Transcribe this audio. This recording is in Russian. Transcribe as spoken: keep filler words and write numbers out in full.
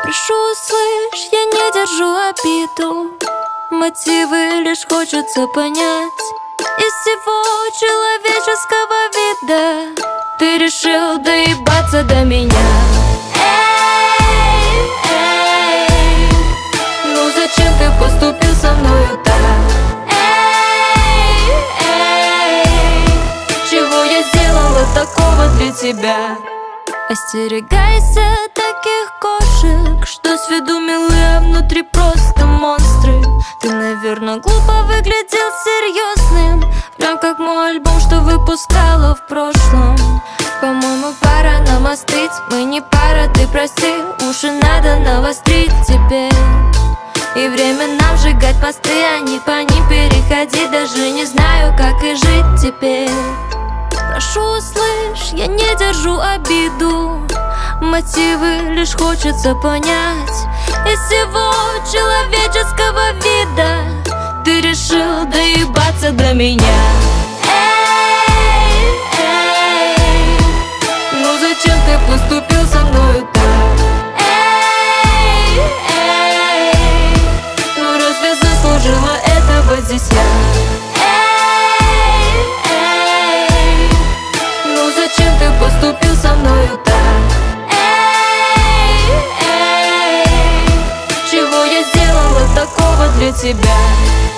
Прошу, услышь, я не держу обиду. Мотивы лишь хочется понять. Из всего человеческого вида ты решил доебаться до меня. Эй, эй, ну зачем ты поступил со мною так? Эй, эй, чего я сделала такого для тебя? Остерегайся таких кошек, что с виду милые, а внутри просто монстры. Ты, наверное, глупо выглядел серьезным, прям как мой альбом, что выпускала в прошлом. По-моему, пора нам остыть, мы не пара, ты прости. Уши надо навострить теперь, и время нам сжигать посты, а не по ним переходить. Даже не знаю, как и жить теперь. Прошу, услышь, я не держу обиду. Мотивы лишь хочется понять. Из всего человеческого вида ты решил доебаться до меня. Эй, эй, ну зачем ты поступил со мною так? Эй, эй, ну разве заслужила этого здесь я? Зачем ты поступил со мною так? Эй, эй, чего я сделала такого для тебя?